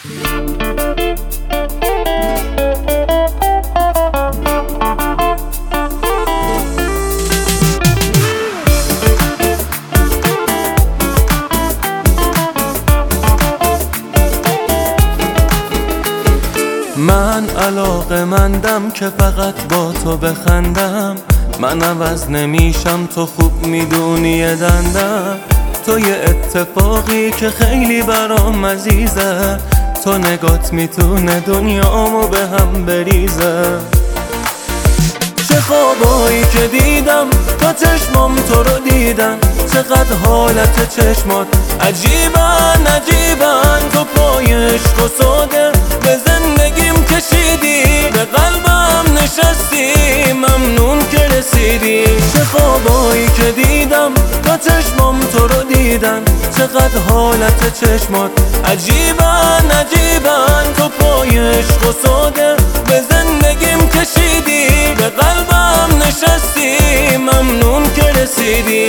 من علاقه‌مندم که فقط با تو بخندم، من عوض نمیشم، تو خوب میدونی دندم. تو یه اتفاقی که خیلی برام عزیزه، تو نگات میتونه دنیامو به هم بریزه. چه خوابایی که دیدم تا چشمام تو رو دیدن، چقدر حالت چشمات عجیبن عجیبن. تو پای عشق و ساده به زندگیم کشیدی، به قلبم نشستی، ممنون که رسیدی. چه خوابایی که دیدم تا چشمام تو رو دیدن، چقدر حالت چشمات عجیبن عجیبن. تو پای عشق و ساده به زندگیم کشیدی، به قلبم نشستی، ممنون که رسیدی.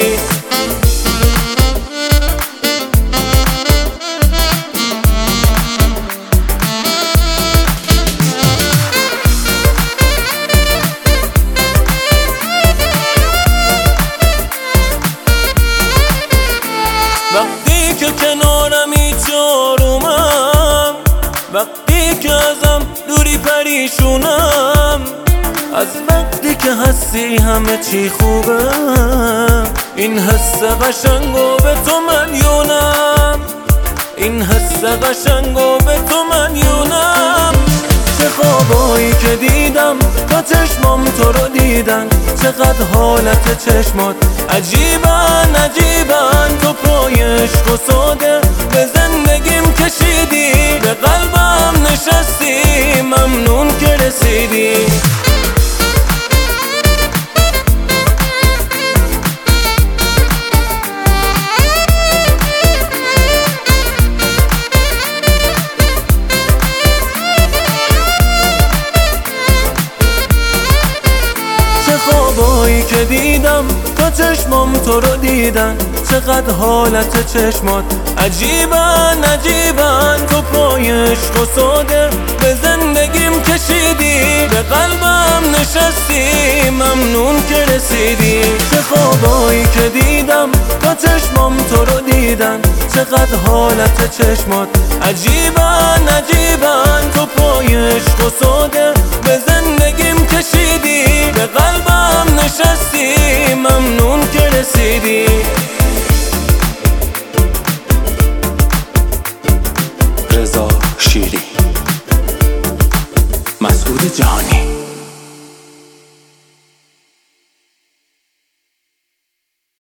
وقتی که کنارمی چارومم، وقتی که ازم دوری پریشونم، از وقتی که هستی همه چی خوبه. این حس قشنگو به تو مدیونم، این حس قشنگو به تو مدیونم. چه خوابایی که دیدم تا چشمام تو رو دیدن، چقدر حالت چشمات عجیبن عجیبن. تو پای عشق و ساده به زندگیم کشیدی، به قلبم نشستی، ممنون که رسیدی. خوابایی که دیدم تا چشمام تو رو دیدن، چقدر حالت چشمات عجیبن عجیبن. تو پای عشق و ساده به زندگیم کشیدی، به قلبم نشستی، ممنون که رسیدی. چه خوابایی که دیدم تا چشمام تو رو دیدن، چقدر حالت چشمات عجیبن عجیبن. تو پای عشق و ساده به زندگیم کشیدی، به قلبم نشستی، ممنون که رسیدی. رضا شیری، مسعود جهانی.